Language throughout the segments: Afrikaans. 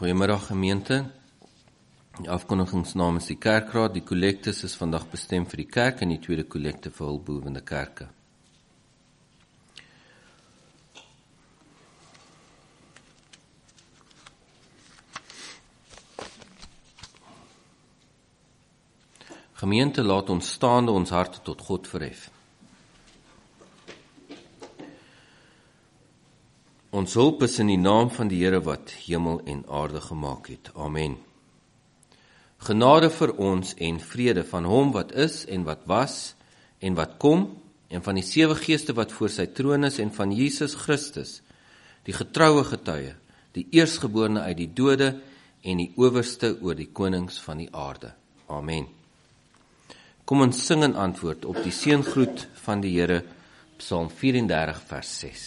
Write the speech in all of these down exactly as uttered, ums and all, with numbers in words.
Goeiemiddag gemeente. Die afkondigingsnaam is die kerkraad. Die kollektes is vandag bestem vir die kerk en die tweede kollekte vir hulpbehoevende kerke. Gemeente, laat ons staande ons harte tot God verhef. Ons hulp is in die naam van die Here wat hemel en aarde gemaak het. Amen. Genade vir ons en vrede van hom wat is en wat was en wat kom, en van die sewe geeste wat voor sy troon is, en van Jesus Christus, die getroue getuie, die eerstgeborene uit die dode en die owerste oor die konings van die aarde. Amen. Kom ons sing in antwoord op die seëngroet van die Here, Psalm vyf-en-dertig vers ses.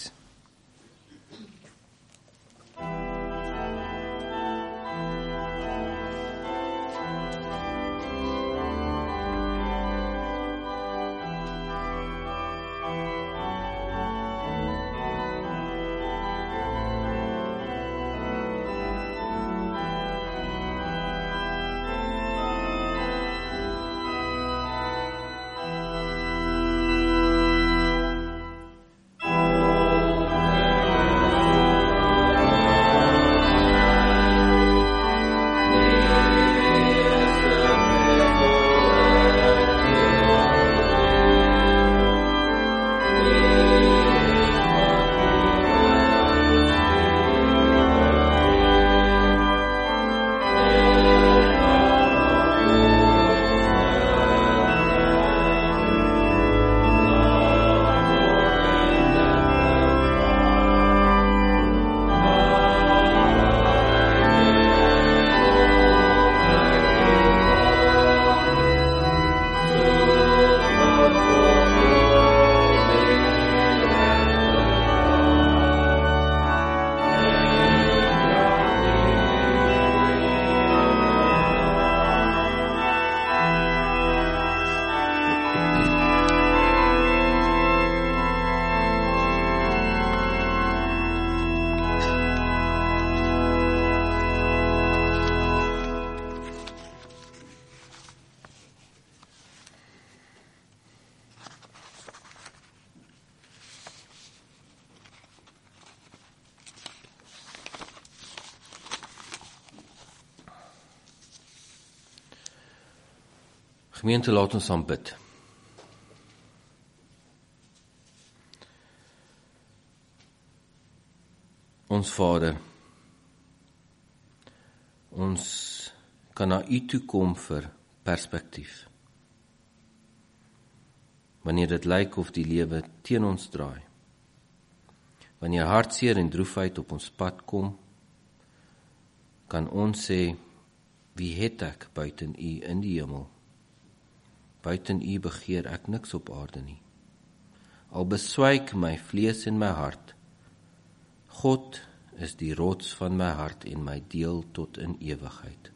Gemeente, laat ons aanbid. Ons Vader, ons kan na U toe kom vir perspektief. Wanneer dit lyk of die lewe teen ons draai, wanneer hartseer en droefheid op ons pad kom, kan ons sê, wie het ek buiten U in die hemel? Buiten U begeer ek niks op aarde nie. Al beswyk my vlees en my hart, God is die rots van my hart en my deel tot in ewigheid.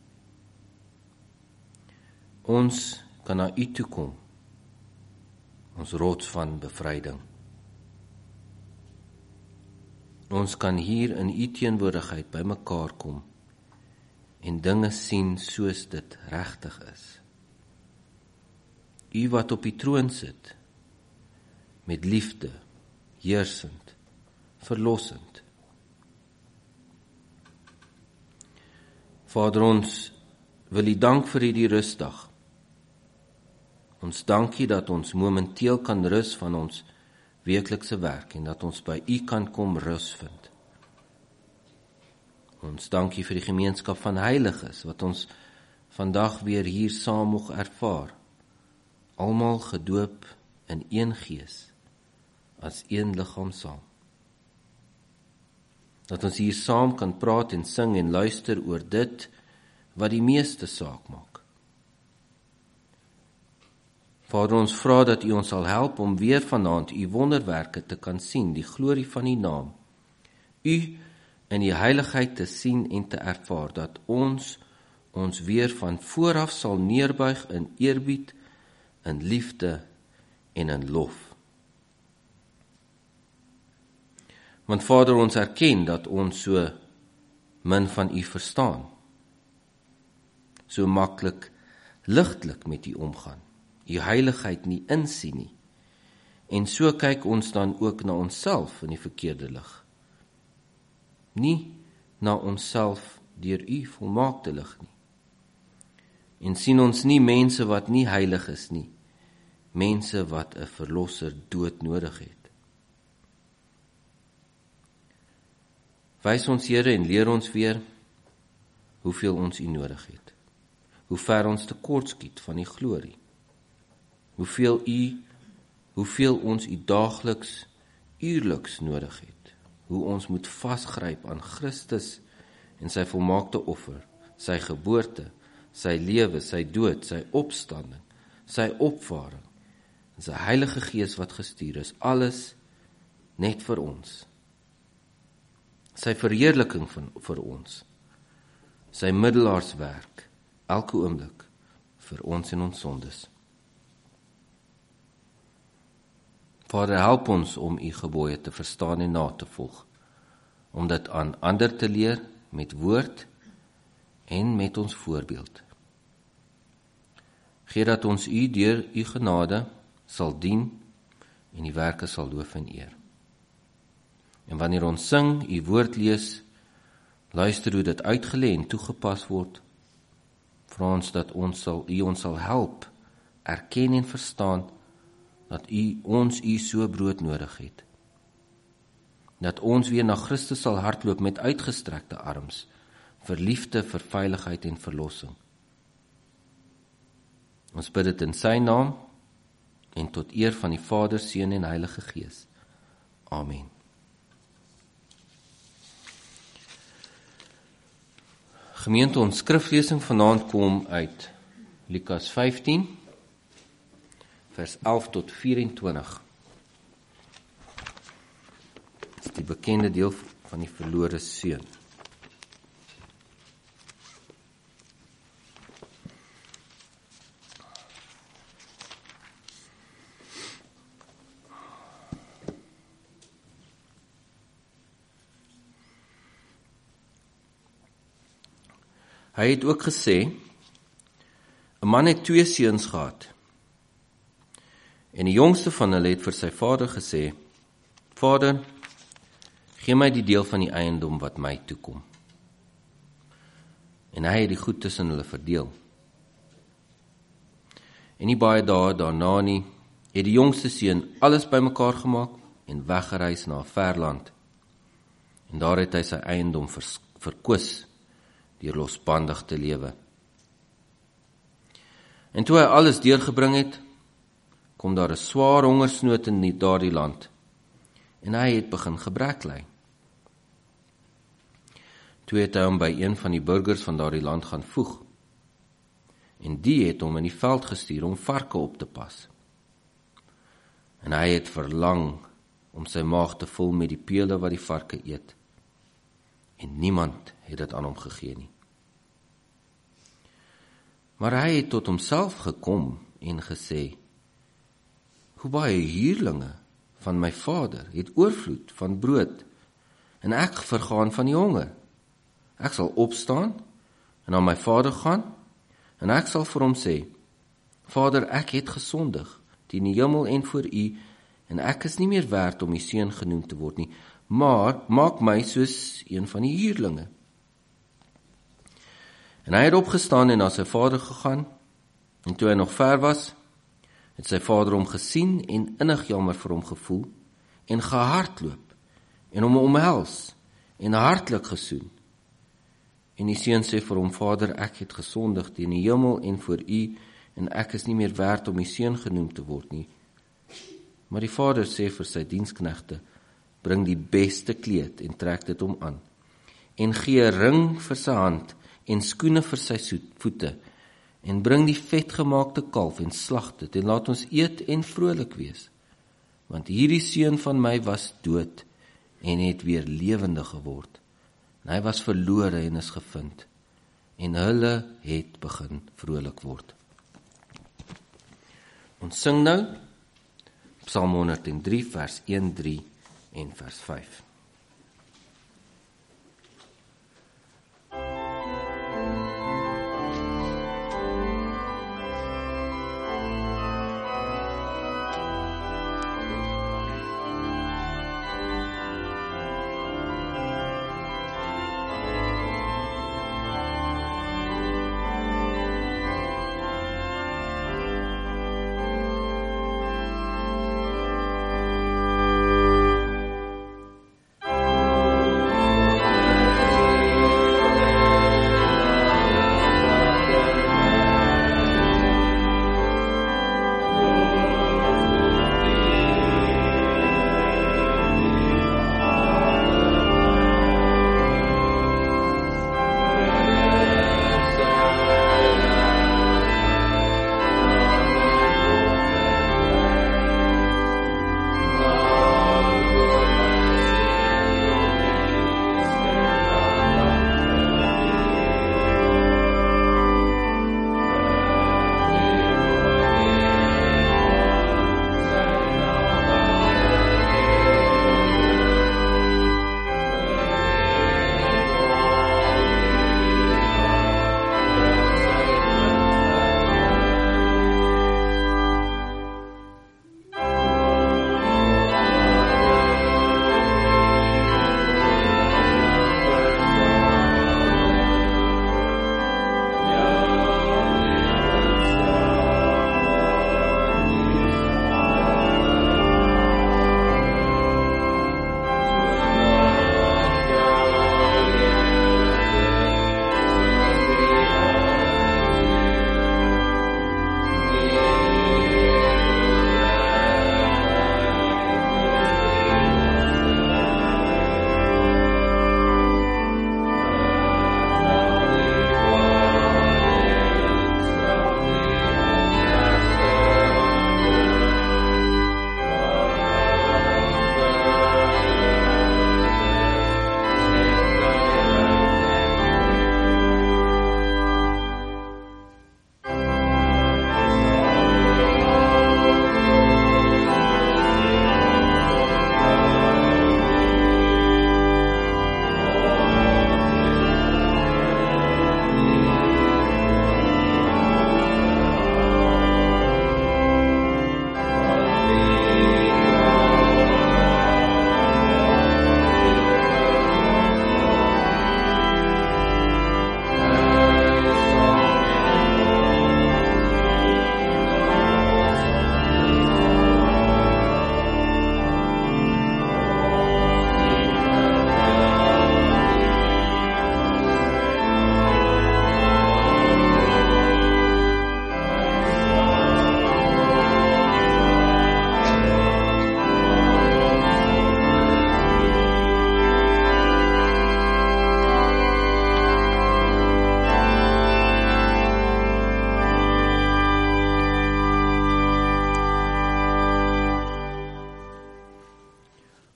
Ons kan na U toe kom, ons rots van bevryding. Ons kan hier in U teenwoordigheid by mekaar kom en dinge sien soos dit regtig is. U wat op die troon sit, met liefde, heersend, verlossend. Vader, ons wil U dank vir hierdie rustdag. Ons dankie dat ons momenteel kan rus van ons weeklikse werk en dat ons by U kan kom rus vind. Ons dankie vir die gemeenskap van heiliges wat ons vandag weer hier saam mag ervaar. Almal gedoop in een gees, as een liggaam saam. Dat ons hier saam kan praat en sing en luister oor dit wat die meeste saak maak. Vader, ons vra dat U ons sal help om weer vanaand U wonderwerke te kan sien, die glorie van U naam. U in die heiligheid te sien en te ervaar, dat ons ons weer van vooraf sal neerbuig in eerbied, in liefde en in lof. Want Vader, ons erken dat ons so min van u verstaan. So maklik, ligtelik met u omgaan, u heiligheid nie insien nie. En so kyk ons dan ook na onsself in die verkeerde lig. Nie na onsself deur u volmaakte lig nie. En sien ons nie mense wat nie heilig is nie, mense wat 'n verlosser dood nodig het. Wys ons Here en leer ons weer hoeveel ons u nodig het. Hoe ver ons tekort skiet van die glorie. Hoeveel u, hoeveel ons u daagliks, uurliks nodig het. Hoe ons moet vasgryp aan Christus en sy volmaakte offer, sy geboorte, sy lewe, sy dood, sy opstanding, sy opvaring, en sy Heilige Gees wat gestuur is, alles net vir ons. Sy verheerliking van, vir ons, sy middelaarswerk, elke oomblik, vir ons en ons sondes. Vader, help ons om u gebooie te verstaan en na te volg, om dit aan ander te leer met woord en met ons voorbeeld. Gee dat ons u deur u genade sal dien en die werke sal loof en eer. En wanneer ons sing, u woord lees, luister hoe dit uitgelê en toegepas word, vra ons dat ons sal, u ons sal help, erken en verstaan, dat u ons u so brood nodig het. Dat ons weer na Christus sal hardloop met uitgestrekte arms, vir liefde, vir veiligheid en verlossing. Ons bid dit in sy naam, en tot eer van die Vader, Seun en Heilige Gees. Amen. Gemeente, ons skriflesing vanaand kom uit Lukas vyftien, vers elf tot vyf-en-twintig. Dit is die bekende deel van die verlore seun. Hy het ook gesê, 'n man het twee seuns gehad. En die jongste van hulle het vir sy vader gesê, 'Vader, gee my die deel van die eiendom wat my toekom.' En hy het die goed tussen hulle verdeel. En nie baie dae daarna nie, het die jongste seun alles bymekaar gemaak en weggereis na 'n ver land. En daar het hy sy eiendom vers, verkwis, deur losbandig te lewe. En toe hy alles deurgebring het, kom daar 'n swaar hongersnood in daardie land, en hy het begin gebrek ly. Toe het hy hom by een van die burgers van daardie land gaan voeg, en die het hom in die veld gestuur om varke op te pas. En hy het verlang om sy maag te vul met die pele wat die varke eet, en niemand het dit aan hom gegee nie. Maar hy het tot homself gekom en gesê, hoe baie huurlinge van my vader het oorvloed van brood, en ek vergaan van die honger. Ek sal opstaan en na my vader gaan, en ek sal vir hom sê, Vader, ek het gesondig teen die hemel en voor u, en ek is nie meer werd om u seun genoem te word nie, maar maak my soos een van die huurlinge. En hy het opgestaan en na sy vader gegaan, en toe hy nog ver was, het sy vader hom gesien en innig jammer vir hom gevoel, en gehardloop, en hom omhels, en hartlik gesoen. En die seun sê vir hom, Vader, ek het gesondig teen die hemel en voor u, en ek is nie meer werd om u seun genoem te word nie. Maar die vader sê vir sy diensknegte, bring die beste kleed en trek dit hom aan, en gee 'n ring vir sy hand, en skoene vir sy voete, en bring die vetgemaakte kalf en slag dit, en laat ons eet en vrolik wees. Want hierdie seun van my was dood, en het weer lewendig geword. En hy was verlore en is gevind, en hulle het begin vrolik word. Ons sing nou, Psalm honderd en drie, vers een, drie en vers vyf.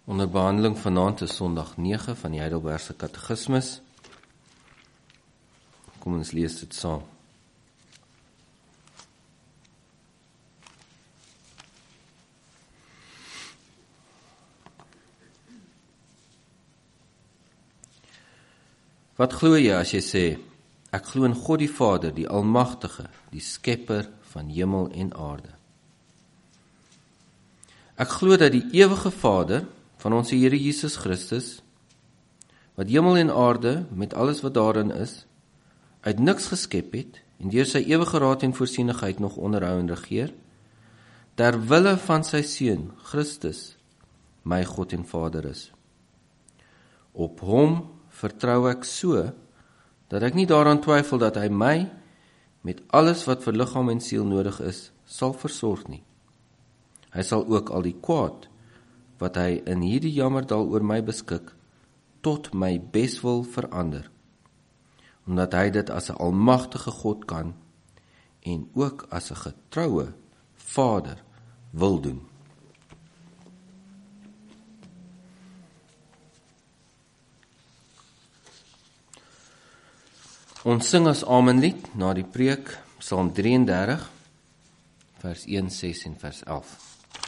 Onder behandeling vanaand is Sondag nege van die Heidelbergse Katekismus. Kom ons lees dit saam. Wat glo jy as jy sê, ek glo in God die Vader, die Almagtige, die Skepper van hemel en aarde? Ek glo dat die ewige Vader van ons Here Jesus Christus, wat hemel en aarde met alles wat daarin is, uit niks geskep het en deur sy ewige raad en voorsienigheid nog onderhou en regeer, ter wille van sy Seun Christus, my God en Vader is. Op hom vertrou ek so, dat ek nie daaraan twyfel dat hy my, met alles wat vir liggaam en siel nodig is, sal versorg nie. Hy sal ook al die kwaad, wat hy in hierdie jammerdal oor my beskik, tot my beswil verander, omdat hy dit as 'n almagtige God kan, en ook as 'n getroue Vader wil doen. Ons sing as amenlied na die preek, Psalm drieëndertig, vers een, ses en vers elf.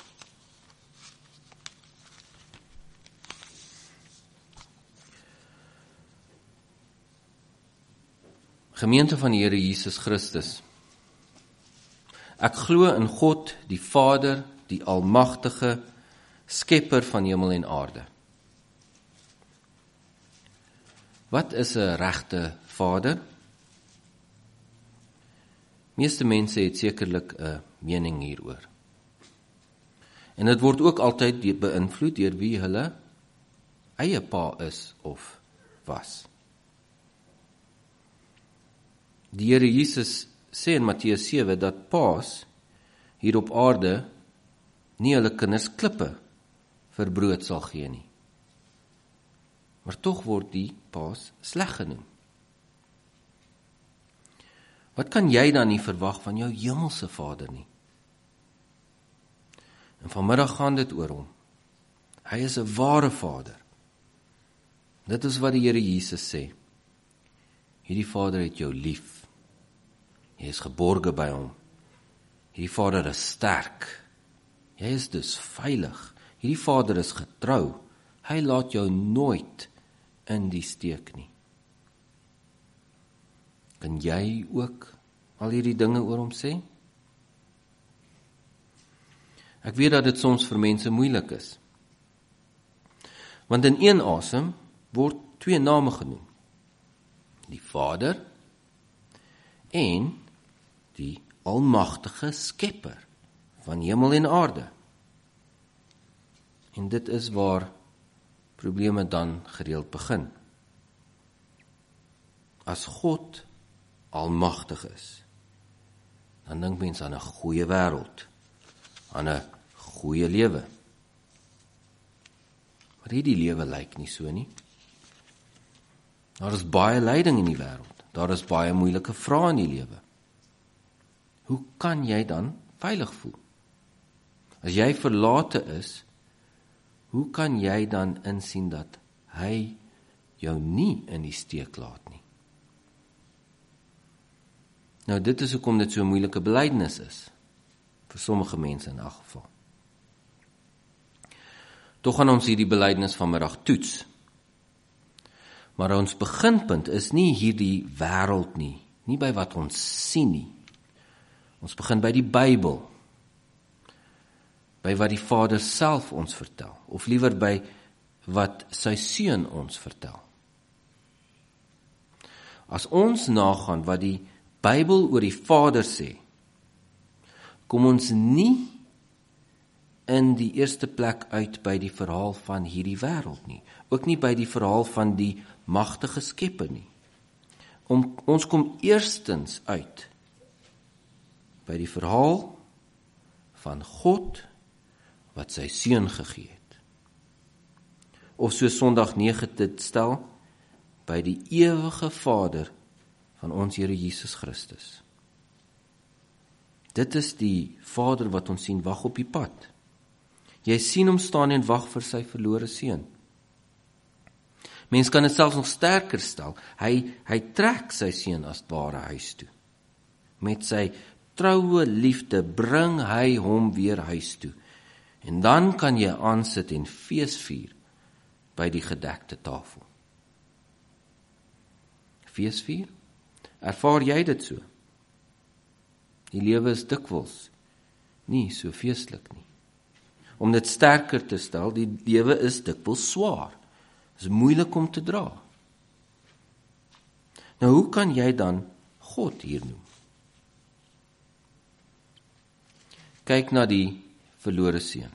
Gemeente van die Here Jesus Christus, ek glo in God, die Vader, die Almagtige, Skepper van hemel en aarde. Wat is 'n regte Vader? Meeste mense het sekerlik 'n mening hieroor. En dit word ook altyd beïnvloed deur wie hulle eie pa is of was. Die Here Jesus sê in Matteus sewe dat paas hier op aarde nie hulle kinders klippe vir brood sal gee nie. Maar tog word die paas sleg genoem. Wat kan jy dan nie verwag van jou hemelse Vader nie? En vanmiddag gaan dit oor hom. Hy is 'n ware Vader. Dit is wat die Here Jesus sê. Hierdie Vader het jou lief. Jy is geborge by hom. Hierdie Vader is sterk. Jy is dus veilig. Hierdie Vader is getrou. Hy laat jou nooit in die steek nie. Kan jy ook al hierdie dinge oor hom sê? Ek weet dat dit soms vir mense moeilik is. Want in een asem word twee name genoem. Die Vader en die Almagtige Skepper van hemel en aarde. En dit is waar probleme dan gereeld begin. As God almagtig is, dan dink mens aan 'n goeie wêreld, aan 'n goeie lewe. Maar hierdie lewe lyk nie so nie. Daar is baie lyding in die wêreld. Daar is baie moeilike vrae in die lewe. Hoe kan jy dan veilig voel? As jy verlate is, hoe kan jy dan insien dat hy jou nie in die steek laat nie? Nou, dit is hoekom dit so 'n moeilike belydenis is, vir sommige mense in elk geval. Tog gaan ons hierdie belydenis vanmiddag toets. Maar ons beginpunt is nie hierdie wêreld nie, nie by wat ons sien nie. Ons begin by die Bybel, by wat die Vader self ons vertel, of liewer by wat sy Seun ons vertel. As ons nagaan wat die Bybel oor die Vader sê, kom ons nie in die eerste plek uit by die verhaal van hierdie wêreld nie, ook nie by die verhaal van die magtige Skepper nie. Om, ons kom eerstens uit by die verhaal van God wat sy Seun gegee het. Of so Sondag nege dit stel, by die ewige Vader van ons Here Jesus Christus. Dit is die Vader wat ons sien wag op die pad. Jy sien hom staan en wag vir sy verlore seun. Mens kan dit selfs nog sterker stel. Hy, hy trek sy seun as ware huis toe. Met sy troue liefde bring hy hom weer huis toe. En dan kan jy aansit en fees vier by die gedekte tafel. Fees vier? Ervaar jy dit so? Die lewe is dikwels nie so feestelik nie. Om dit sterker te stel, die lewe is dikwels swaar. Dit is moeilik om te dra. Nou, hoe kan jy dan God hier noem? Kyk na die verlore seun.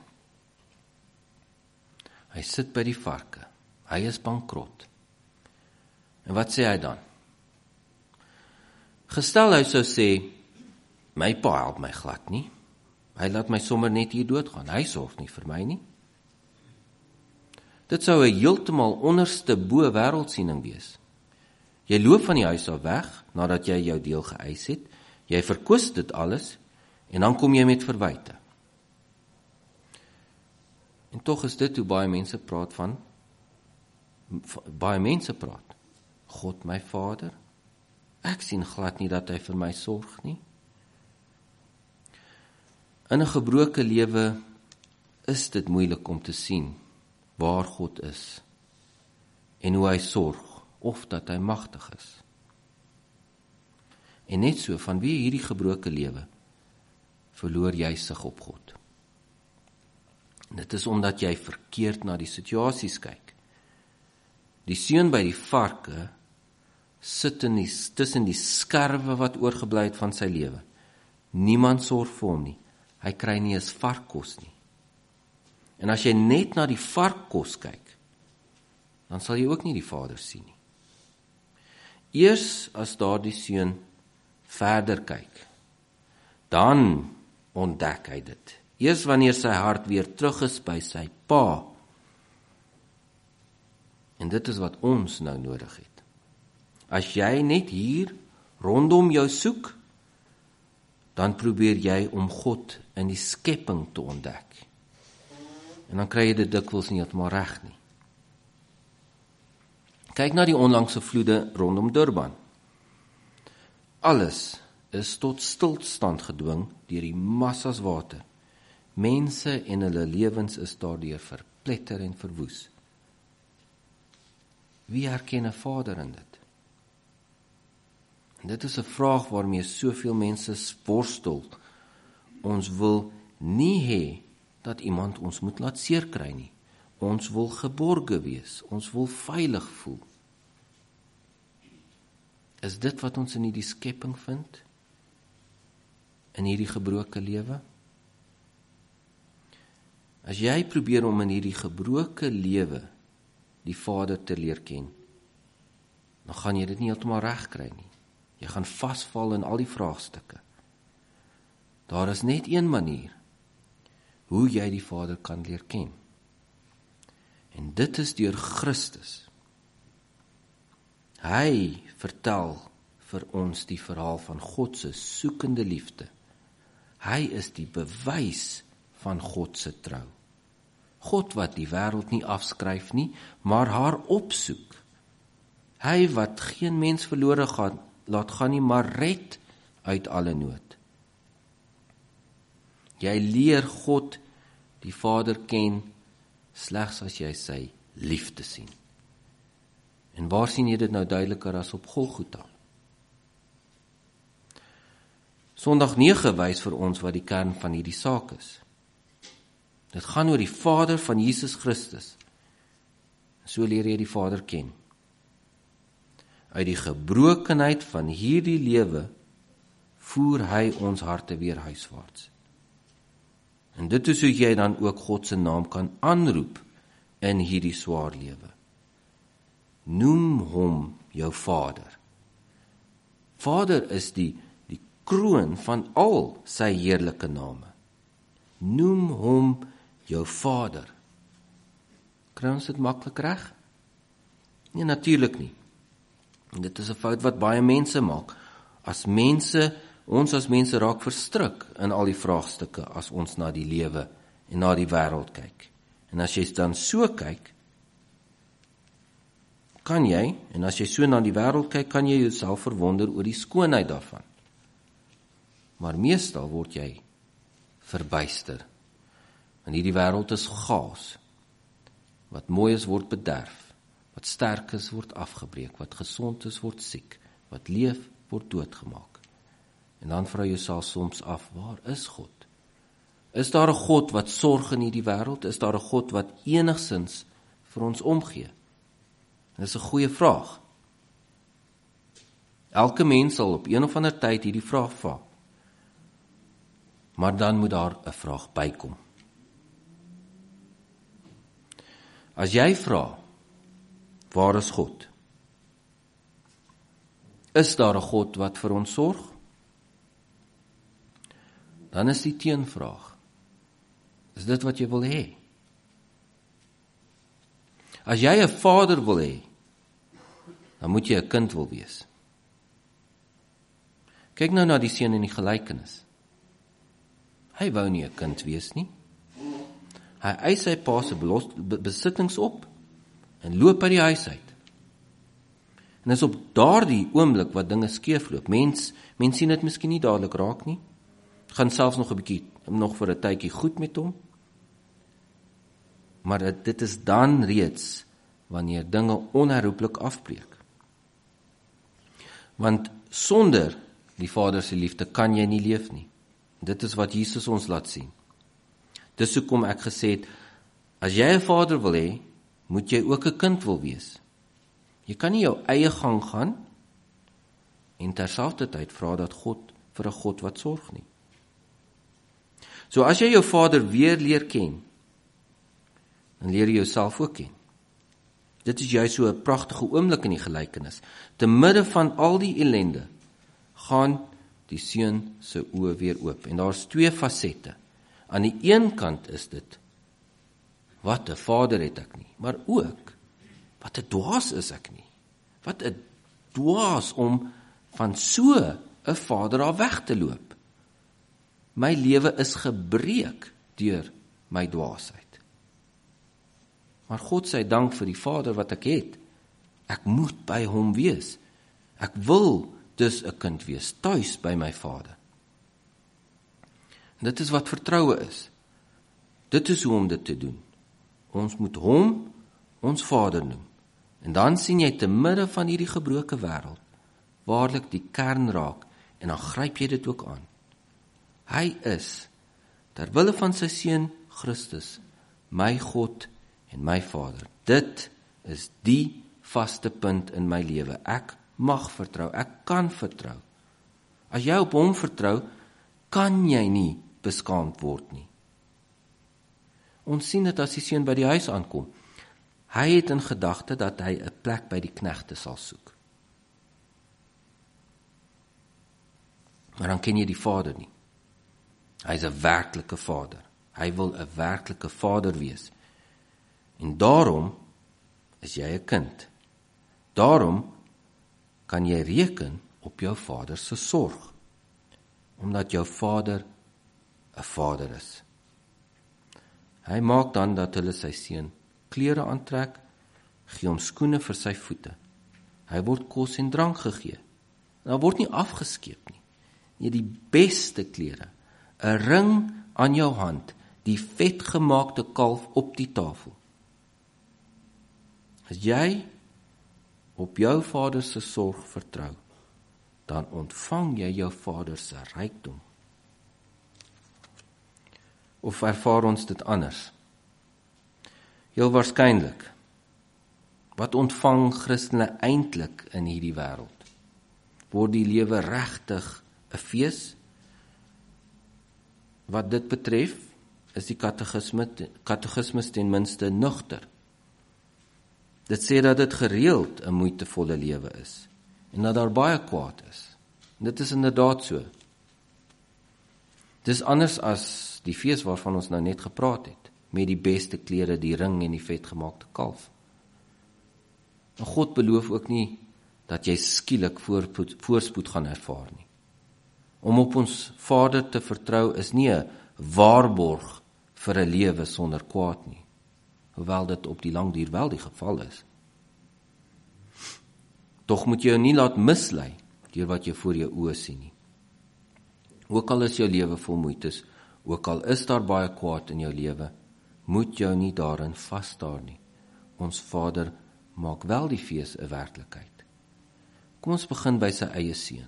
Hy sit by die varke. Hy is bankrot. En wat sê hy dan? Gestel hy sou sê, my pa help my glad nie. Hy laat my sommer net hier doodgaan. Hy sorg nie vir my nie. Dit sou 'n heeltemal onderste bo wêreldsiening wees. Jy loop van die huis af weg, nadat jy jou deel geëis het. Jy verkwis dit alles, en dan kom jy met verwyte. En tog is dit hoe baie mense praat van, baie mense praat. God my Vader, ek sien glad nie dat hy vir my sorg nie. In 'n gebroke lewe is dit moeilik om te sien waar God is en hoe hy sorg of dat hy magtig is. En net so, vanweë hierdie gebroke lewe verloor jy sig op God. En dit is omdat jy verkeerd na die situasies kyk. Die seun by die varke sit in die, tussen die skerwe wat oorgebly het van sy lewe. Niemand sorg vir hom nie. Hy kry nie eens varkkos nie. En as jy net na die varkkos kyk, dan sal jy ook nie die Vader sien nie. Eers as daardie seun verder kyk, dan ontdek hy dit. Eers wanneer sy hart weer terug is by sy pa. En dit is wat ons nou nodig het. As jy net hier rondom jou soek, dan probeer jy om God in die skepping te ontdek. En dan kry jy dit dikwels nie heeltemal reg nie. Kyk na die onlangse vloede rondom Durban. Alles is tot stilstand gedwing deur die massas water. Mense en hulle lewens is daardeur verpletter en verwoes. Wie herken 'n Vader in dit? En dit is 'n vraag waarmee soveel mense worstel. Ons wil nie hê dat iemand ons moet laat seer kry nie. Ons wil geborge wees, ons wil veilig voel. Is dit wat ons in hierdie skepping vind? In hierdie gebroke lewe? As jy probeer om in hierdie gebroke lewe die Vader te leer ken, dan gaan jy dit nie heeltemal reg kry nie. Jy gaan vasval in al die vraagstukke. Daar is net een manier hoe jy die Vader kan leer ken. En dit is deur Christus. Hy vertel vir ons die verhaal van God se soekende liefde. Hy is die bewys van God se trou. God wat die wêreld nie afskryf nie, maar haar opsoek. Hy wat geen mens verlore gaan, laat gaan nie, maar red uit alle nood. Jy leer God, die Vader ken, slegs as jy sy liefde sien. En waar sien jy dit nou duideliker as op Golgotha? Sondag nege wys vir ons wat die kern van hierdie saak is. Dit gaan oor die Vader van Jesus Christus. So leer jy die Vader ken. Uit die gebrokenheid van hierdie lewe voer hy ons harte weer huiswaarts. En dit is hoe jy dan ook God se naam kan aanroep in hierdie swaar lewe. Noem hom jou Vader. Vader is die, die kroon van al sy heerlike name. Noem hom jou Vader. Kry ons dit maklik reg? Nee, natuurlik nie. En dit is 'n fout wat baie mense maak. As mense, ons as mense raak verstrik in al die vraagstukke as ons na die lewe en na die wêreld kyk. En as jy dan so kyk, kan jy, en as jy so na die wêreld kyk, kan jy jouself verwonder oor die skoonheid daarvan. Maar meestal word jy verbuister. Want hierdie wêreld is chaos. Wat mooi is, word bederf. Wat sterk is, word afgebreek. Wat gesond is, word siek. Wat leef, word doodgemaak. En dan vra jy jouself soms af, waar is God? Is daar 'n God wat sorg in hierdie wêreld? Is daar 'n God wat enigsins vir ons omgee? Dit is 'n goeie vraag. Elke mens sal op een of ander tyd hierdie vraag vra. Maar dan moet daar 'n vraag bykom. As jy vra, waar is God? Is daar 'n God wat vir ons sorg? Dan is die teenvraag, is dit wat jy wil hê? As jy 'n vader wil hê, dan moet jy 'n kind wil wees. Kyk nou na die seun in die gelykenis. Hy wou nie 'n kind wees nie. Hy eis sy pa se besittings op en loop uit die huis uit. En is op daardie oomblik wat dinge skeefloop. Mens, mens sien dit miskien nie dadelik raak nie. Gaan selfs nog 'n bietjie, nog vir 'n tydjie goed met hom. Maar dit is dan reeds wanneer dinge onherroepelik afbreek. Want sonder die Vader se liefde kan jy nie leef nie. Dit is wat Jesus ons laat sien. Dis hoekom ek gesê het, as jy 'n vader wil hê, moet jy ook 'n kind wil wees. Jy kan nie jou eie gang gaan en terselfdertyd vra dat God vir 'n God wat sorg nie. So as jy jou Vader weer leer ken, dan leer jy jouself ook ken. Dit is juist so 'n pragtige oomblik in die gelykenis. Te midde van al die ellende gaan die seun se oë weer oop. En daar's twee fasette. Aan die een kant is dit, wat 'n vader het ek nie, maar ook, wat 'n dwaas is ek nie. Wat 'n dwaas om van so 'n vader af weg te loop. My lewe is gebreek deur my dwaasheid. Maar God sy dank vir die Vader wat ek het. Ek moet by hom wees. Ek wil dus 'n kind wees, tuis by my Vader. En dit is wat vertroue is. Dit is hoe om dit te doen. Ons moet hom ons Vader noem. En dan sien jy te midde van hierdie gebroke wêreld waarlik die kern raak en dan gryp jy dit ook aan. Hy is, ter wille van sy seun Christus, my God en my Vader. Dit is die vaste punt in my lewe. Ek mag vertrou, ek kan vertrou. As jy op hom vertrou, kan jy nie beskaamd word nie. Ons sien dit as die seun by die huis aankom. Hy het in gedagte dat hy 'n plek by die knegte sal soek. Maar dan ken jy die Vader nie. Hy is 'n werklike Vader. Hy wil 'n werklike Vader wees. En daarom is jy 'n kind. Daarom kan jy reken op jou Vader se sorg. Omdat jou Vader 'n Vader is. Hy maak dan dat hulle sy seun klere aantrek, gee hom skoene vir sy voete. Hy word kos en drank gegee. En hy word nie afgeskeep nie. Nee, die beste klere, 'n ring aan jou hand, die vetgemaakte kalf op die tafel. As jy op jou Vader se sorg vertrou, dan ontvang jy jou Vader se rykdom. Of ervaar ons dit anders? Heel waarskynlik. Wat ontvang Christene eintlik in hierdie wêreld? Word die lewe regtig 'n fees? Wat dit betref, is die katekisme, katekismes ten minste nugter. Dit sê dat dit gereeld 'n moeitevolle lewe is en dat daar baie kwaad is. En dit is inderdaad so. Dis anders as die fees waarvan ons nou net gepraat het, met die beste klere, die ring en die vetgemaakte kalf. En God beloof ook nie dat jy skielik voorspoed, voorspoed gaan ervaar nie. Om op ons Vader te vertrou is nie 'n waarborg vir 'n lewe sonder kwaad nie, hoewel dit op die lang duur wel die geval is. Tog moet jy jou nie laat mislei deur wat jy voor jou oë sien nie. Ook al is jou lewe vol moeites, ook al is daar baie kwaad in jou lewe, moet jou nie daarin vasstaar nie. Ons Vader maak wel die fees 'n werklikheid. Kom ons begin by sy eie seun.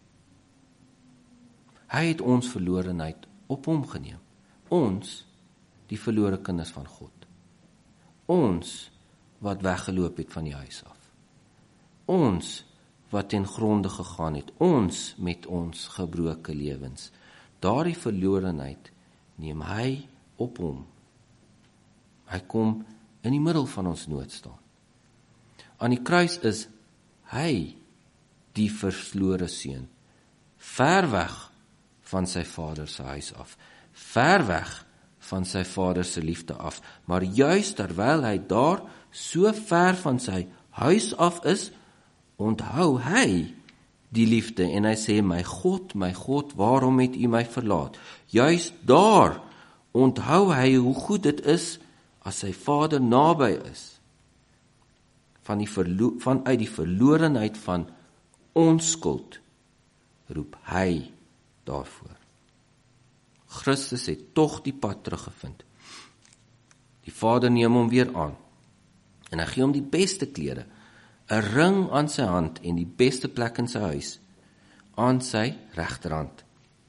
Hy het ons verlorenheid op hom geneem. Ons, die verlore kinders van God. Ons, wat weggeloop het van die huis af. Ons, wat ten gronde gegaan het. Ons, met ons gebroke lewens. Daardie verlorenheid neem hy op hom. Hy kom in die middel van ons nood staan. Aan die kruis is hy die verlore seun, ver weg van sy vader se huis af, ver weg van sy vader se liefde af, maar juis terwyl hy daar so ver van sy huis af is, onthou hy die liefde en hy sê, my God, my God, waarom het u my verlaat? Juis daar onthou hy hoe goed dit is as sy vader naby is, van die verlo- vanuit die verlorenheid van onskuld, roep hy daarvoor. Christus het tog die pad teruggevind. Die Vader neem hom weer aan, en hy gee hom die beste klere, 'n ring aan sy hand en die beste plek in sy huis, aan sy regterhand.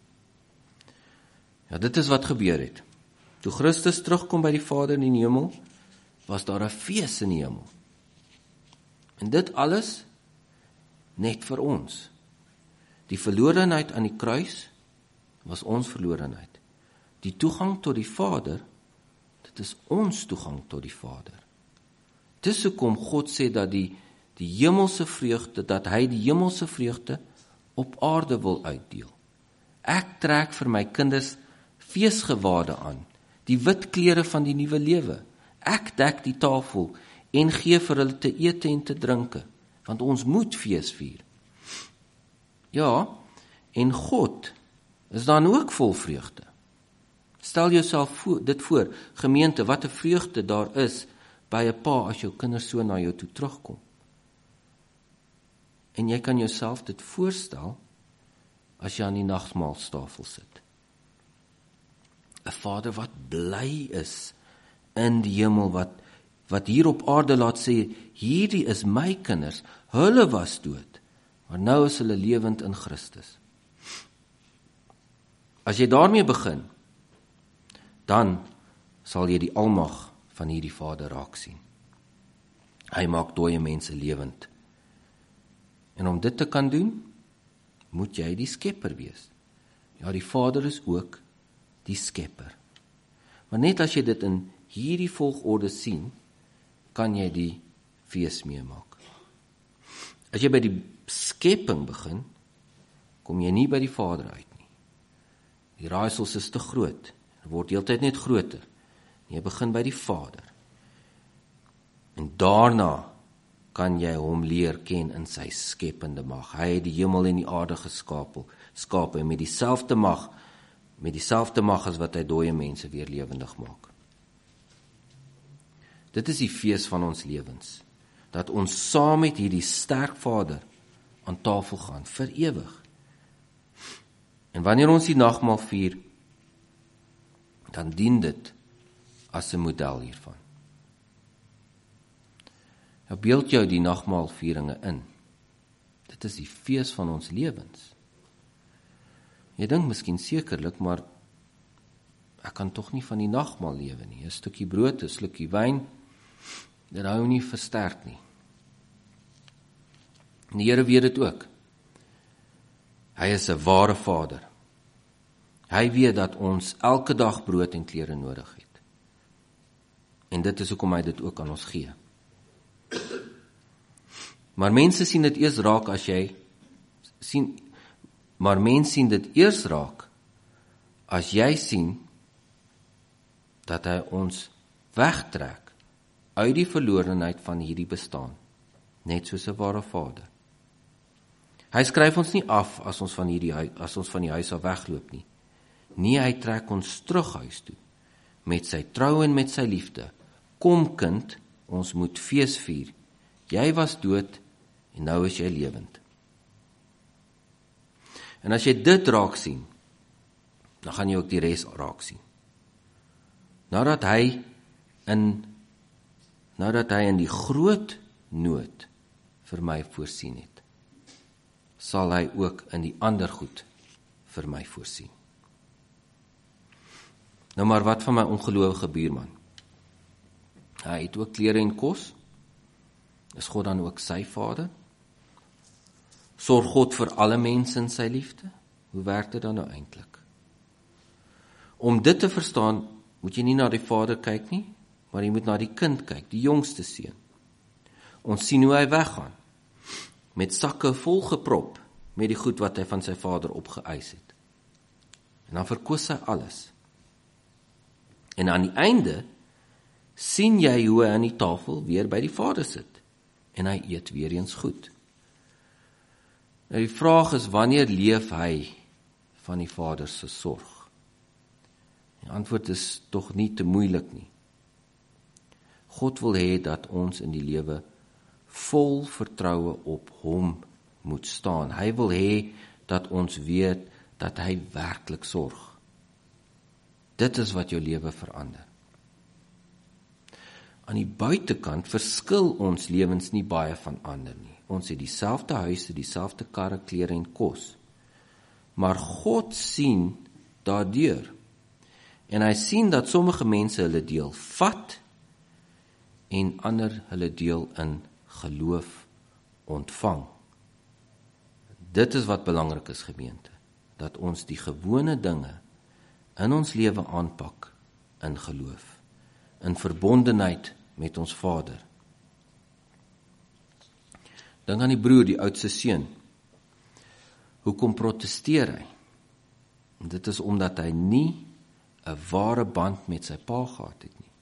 Ja, dit is wat gebeur het. Toe Christus terugkom by die Vader in die hemel, was daar 'n fees in die hemel. En dit alles net vir ons. Die verlorenheid aan die kruis was ons verlorenheid. Die toegang tot die Vader, dit is ons toegang tot die Vader. Dis hoekom God sê dat die, die hemelse vreugde, dat hy die hemelse vreugde op aarde wil uitdeel. Ek trek vir my kinders feesgewade aan, die wit klere van die nuwe lewe. Ek dek die tafel en gee vir hulle te ete en te drinke, want ons moet fees vier. Ja, en God is dan ook vol vreugde. Stel jouself voor, dit voor, gemeente, wat 'n vreugde daar is by 'n pa as jou kinders so na jou toe terugkom. En jy kan jouself dit voorstel as jy aan die nagmaaltafel sit. 'n Vader wat bly is in die hemel, wat, wat hier op aarde laat sê, hierdie is my kinders, hulle was dood, maar nou is hulle lewend in Christus. As jy daarmee begin, dan sal jy die almag van hierdie Vader raak sien. Hy maak dooie mense lewend. En om dit te kan doen, moet jy die skepper wees. Ja, die Vader is ook die skepper. Maar net as jy dit in hierdie volgorde sien, kan jy die fees meemaak. As jy by die skepping begin, kom jy nie by die Vader uit nie. Die raaisels is te groot, het word heeltyd net groter. Jy begin by die Vader. En daarna kan jy hom leer ken in sy skepende mag. Hy het die hemel en die aarde geskape, skape en met dieselfde mag, met dieselfde mag as wat hy dooie mense weer lewendig maak. Dit is die fees van ons lewens, dat ons saam met hierdie sterk Vader aan tafel gaan, vir ewig. En wanneer ons die nagmaal vier, dan dien dit as 'n model hiervan. Nou beeld jou die nagmaalvieringe in. Dit is die fees van ons lewens. Jy dink miskien sekerlik, maar ek kan tog nie van die nagmaal lewe nie. 'n Stukkie brood, 'n slukkie wyn, dit hou nie versterk nie. En die Here weet dit ook. Hy is 'n ware Vader. Hy weet dat ons elke dag brood en klere nodig het. En dit is hoekom hy dit ook aan ons gee. Maar mense sien dit eers raak as jy sien, maar mense sien dit eers raak as jy sien dat hy ons wegtrek uit die verlorenheid van hierdie bestaan, net soos 'n ware Vader. Hy skryf ons nie af as ons van hierdie as ons van die huis af wegloop nie. Nee, hy trek ons terug huis toe, met sy trou en met sy liefde. Kom kind, ons moet fees vier. Jy was dood en nou is jy lewend. En as jy dit raak sien, dan gaan jy ook die res raak sien. Nadat hy in nadat hy in die groot nood vir my voorsien het, sal hy ook in die ander goed vir my voorsien. Nou maar wat van my ongelowige buurman? Hy het ook klere en kos. Is God dan ook sy vader? Sorg God vir alle mense in sy liefde? Hoe werk dit dan nou eintlik? Om dit te verstaan, moet jy nie na die vader kyk nie, maar jy moet na die kind kyk, die jongste seun. Ons sien hoe hy weggaan, met sakke vol geprop, met die goed wat hy van sy vader opgeëis het. En dan verkoos hy alles. En aan die einde, sien jy hoe hy aan die tafel weer by die vader sit, en hy eet weer eens goed. Nou die vraag is, wanneer leef hy van die vader se sorg? Die antwoord is tog nie te moeilik nie. God wil hê dat ons in die lewe vol vertroue op hom moet staan. Hy wil hê dat ons weet dat hy werklik sorg. Dit is wat jou lewe verander. Aan die buitekant verskil ons lewens nie baie van ander nie. Ons het dieselfde huise, dieselfde karre, klere en kos. Maar God sien daardeur. En hy sien dat sommige mense hulle deel vat en ander hulle deel in geloof ontvang. Dit is wat belangrik is, gemeente, dat ons die gewone dinge in ons lewe aanpak in geloof, in verbondenheid met ons Vader. Dink aan die broer, die oudste seun. Hoekom protesteer hy? En dit is omdat hy nie 'n ware band met sy pa gehad het nie.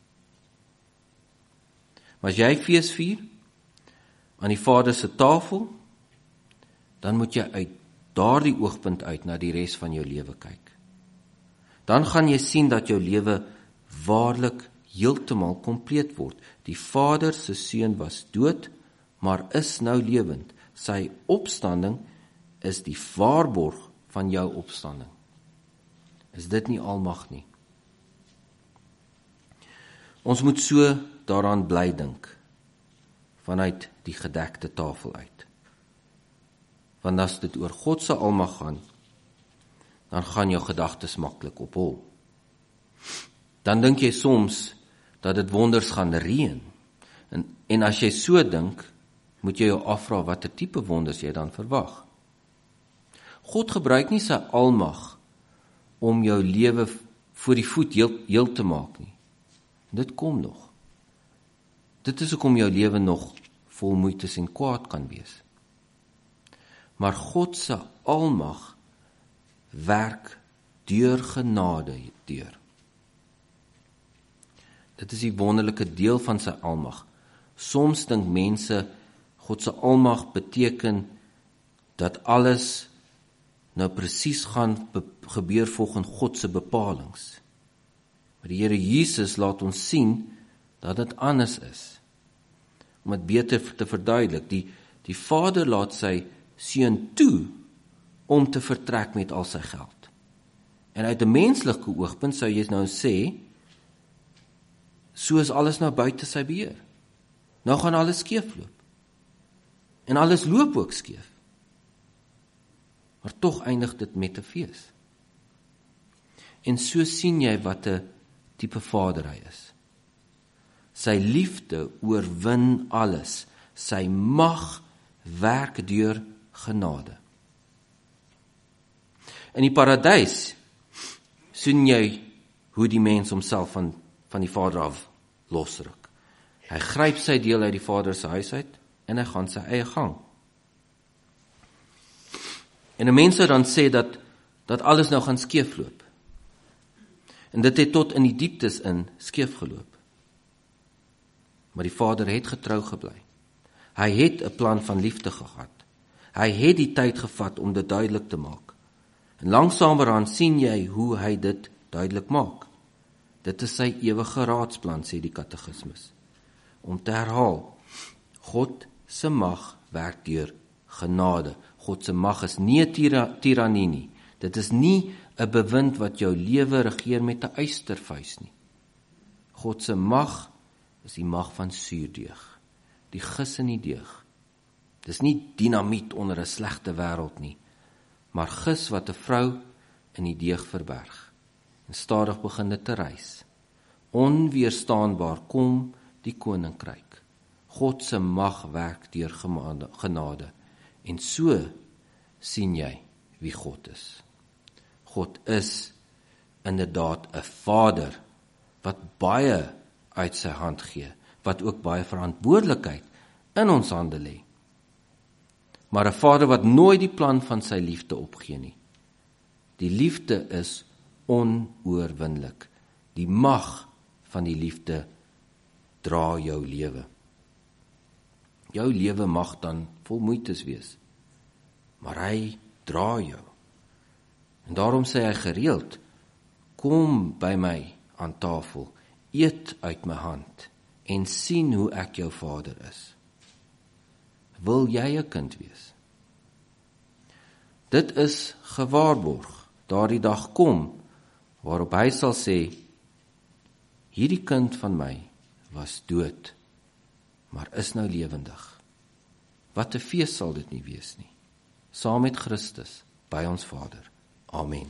Maar as jy fees vier aan die Vader se tafel, dan moet jy uit daardie oogpunt uit na die res van jou lewe kyk. Dan gaan jy sien dat jou lewe waarlik heeltemal kompleet word. Die Vader se seun was dood, maar is nou lewend. Sy opstanding is die waarborg van jou opstanding. Is dit nie almag nie? Ons moet so daaraan bly dink, vanuit die gedekte tafel uit. Want as dit oor God se almag gaan, dan gaan jou gedagtes maklik op hol. Dan dink jy soms dat dit wonders gaan reën. En, en as jy so dink, moet jy jou afvra watter tipe wonders jy dan verwag. God gebruik nie sy almag om jou lewe voor die voet heel, heel te maak nie. Dit kom nog. Dit is hoekom jou lewe nog vol moeites en kwaad kan wees. Maar God se almag werk deur genade deur. Dit is die wonderlike deel van sy almag. Soms dink mense, God se almag beteken dat alles nou presies gaan gebeur volgens God se bepalings. Maar die Here Jesus laat ons sien dat dit anders is. Om dit beter te verduidelik, die, die Vader laat sy seun toe om te vertrek met al sy geld. En uit 'n menslike oogpunt sou jy nou sê, so is alles nou buite sy beheer. Nou gaan alles skeefloop. En alles loop ook skeef. Maar tog eindig dit met 'n fees. En so sien jy wat 'n tipe vader hy is. Sy liefde oorwin alles. Sy mag werk deur genade. In die paradys sien jy hoe die mens homself van, van die Vader af losruk. Hy gryp sy deel uit die Vader se huis uit en hy gaan sy eie gang. En 'n mens sou dan sê dat, dat alles nou gaan skeefloop. En dit het tot in die dieptes in skeef geloop. Maar die Vader het getrou gebly. Hy het 'n plan van liefde gehad. Hy het die tyd gevat om dit duidelik te maak. En langsamerhand sien jy hoe hy dit duidelik maak. Dit is sy ewige raadsplan, sê die katekismus. Om te herhaal, God se mag werk deur genade. God se mag is nie 'n tira, tirannie nie. Dit is nie 'n bewind wat jou lewe regeer met 'n eystervuis nie. God se mag is die mag van suurdeeg, die gis in die deeg. Dis nie dinamiet onder 'n slegte wêreld nie, maar gis wat 'n vrou in die deeg verberg en stadig begin dit te rys. Onweerstaanbaar kom die koninkryk. God se mag werk deur genade. En so sien jy wie God is. God is inderdaad 'n Vader wat baie uit sy hand gee, wat ook baie verantwoordelikheid in ons hande lê. Maar 'n Vader wat nooit die plan van sy liefde opgee nie. Die liefde is onoorwinlik. Die mag van die liefde dra jou lewe. Jou lewe mag dan vol moeites wees, maar hy dra jou. En daarom sê hy gereeld, kom by my aan tafel, eet uit my hand en sien hoe ek jou Vader is. Wil jy 'n kind wees? Dit is gewaarborg, daardie dag kom, waarop hy sal sê, hierdie kind van my was dood, maar is nou lewendig. Wat 'n fees sal dit nie wees nie, saam met Christus by ons Vader. Amen.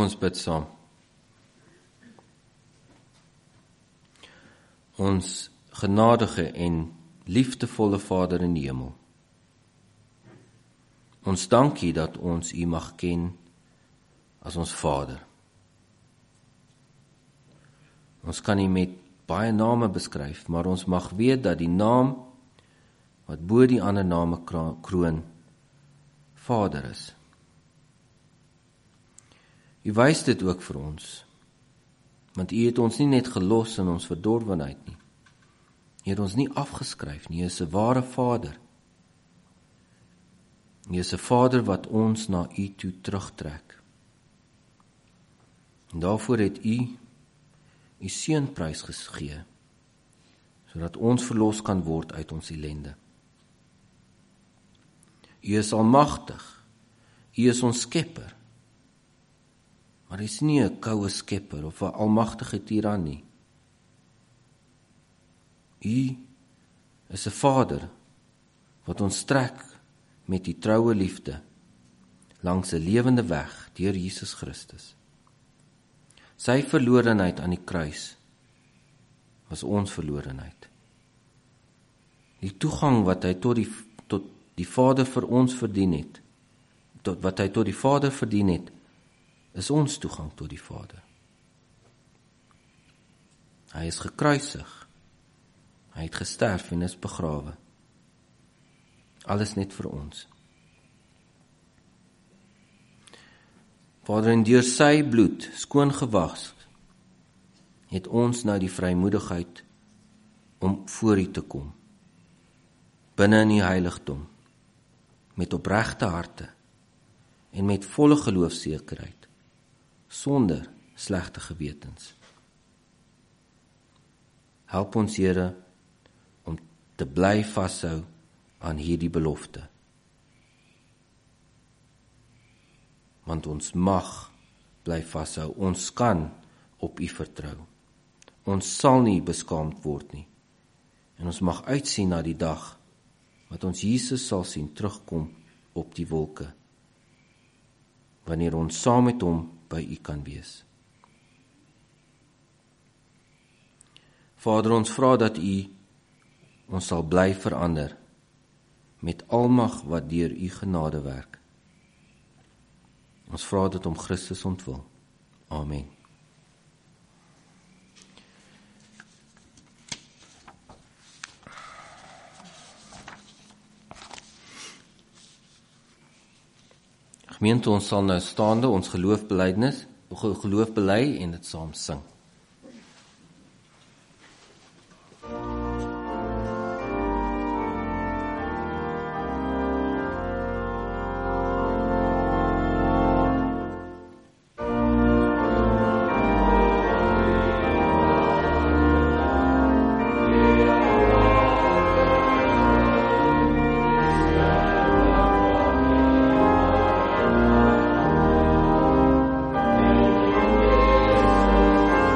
Kom ons bid saam. Ons genadige en liefdevolle Vader in die hemel, ons dankie dat ons U mag ken as ons Vader. Ons kan U met baie name beskryf, maar ons mag weet dat die naam wat bo die ander name kroon, Vader is. U wys dit ook vir ons, want U het ons nie net gelos in ons verdorwenheid nie. U het ons nie afgeskryf nie. U is 'n ware Vader. U is 'n Vader wat ons na U toe terugtrek. En daarvoor het U U seun prys gegee, sodat ons verlos kan word uit ons ellende. U is almagtig. U is ons skepper. Maar hy is nie 'n koue skepper of 'n almagtige tiran nie. U is 'n Vader wat ons trek met die troue liefde langs 'n lewende weg deur Jesus Christus. Sy verlorenheid aan die kruis was ons verlorenheid. Die toegang wat hy tot die, tot die Vader vir ons verdien het, tot, wat hy tot die Vader verdien het, is ons toegang tot die Vader. Hy is gekruisig. Hy het gesterf en is begrawe. Alles net vir ons. Vader, en deur sy bloed skoon gewas, het ons nou die vrymoedigheid om voor U te kom, binne in die heiligdom, met opregte harte en met volle geloofsekerheid, sonder slegte gewetens. Help ons, Here, om te bly vashou aan hierdie belofte. Want ons mag bly vashou, ons kan op U vertrou. Ons sal nie beskaamd word nie. En ons mag uitsien na die dag wat ons Jesus sal sien terugkom op die wolke, wanneer ons saam met hom by U kan wees. Vader, ons vra dat U ons sal bly verander met almag wat deur U genade werk. Ons vra dit om Christus ontwil. Amen. Gemeente, ons sal nou staande ons geloofbelydenis, geloof bely en dit saam sing. Amen.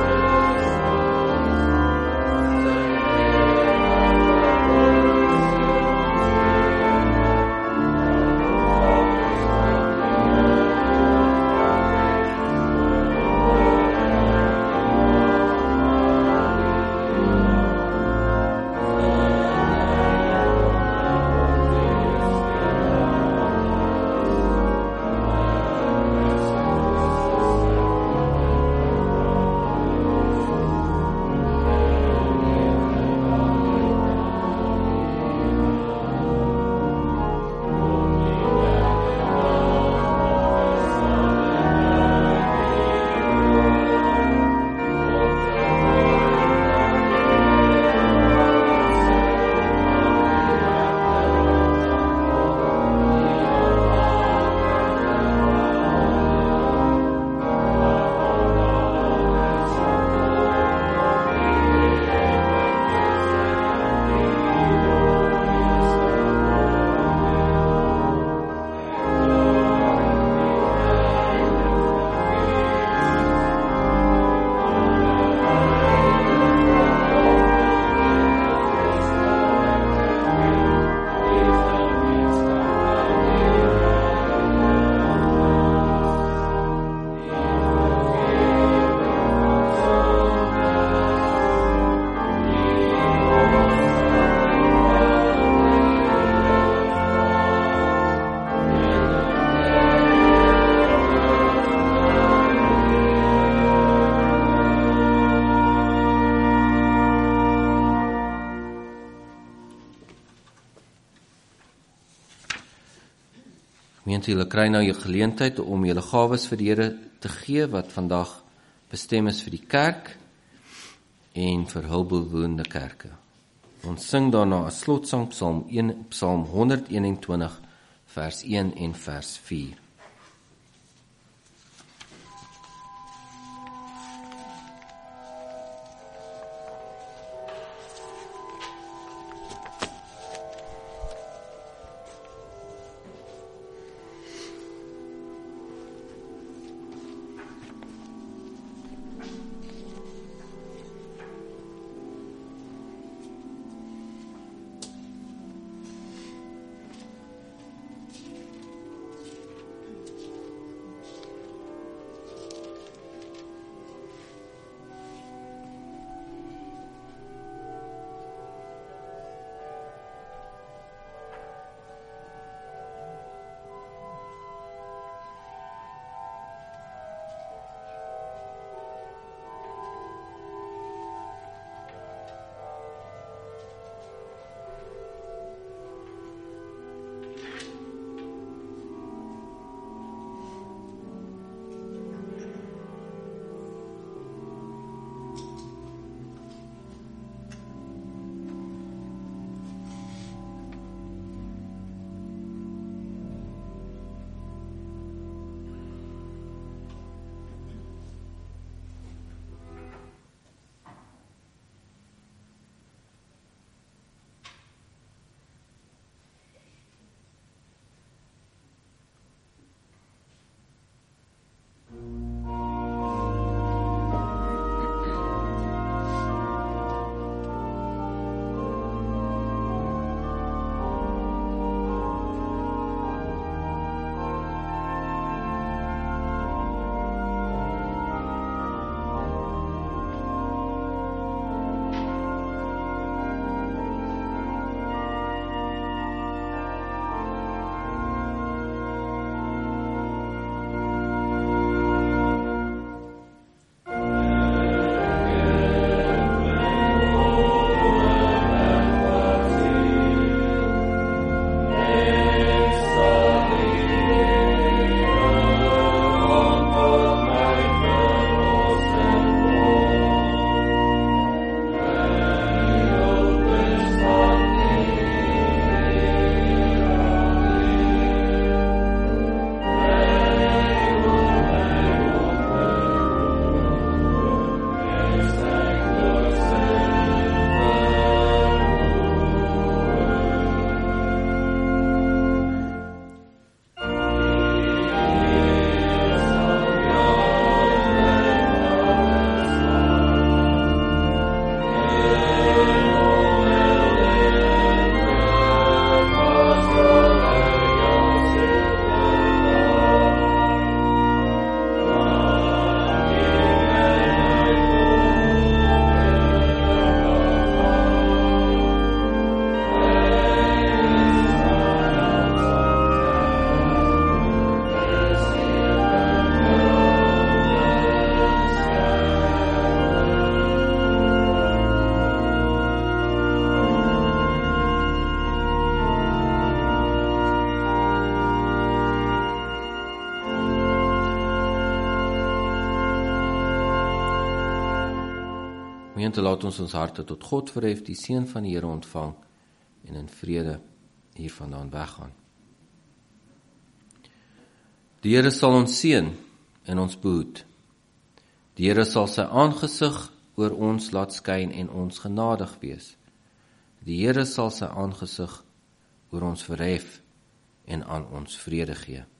Gemeente, julle kry nou jou geleentheid om julle gawes vir die Here te gee, wat vandag bestem is vir die kerk en vir hulpbehoevende kerke. Ons sing daarna as slotsang Psalm, Psalm honderdeenentwintig, vers een en vers vier. Gemeente, laat ons ons harte tot God verhef, die seën van die Here ontvang en in vrede hiervandaan weggaan. Die Here sal ons seën en ons behoed. Die Here sal sy aangesig oor ons laat skyn en ons genadig wees. Die Here sal sy aangesig oor ons verhef en aan ons vrede gee.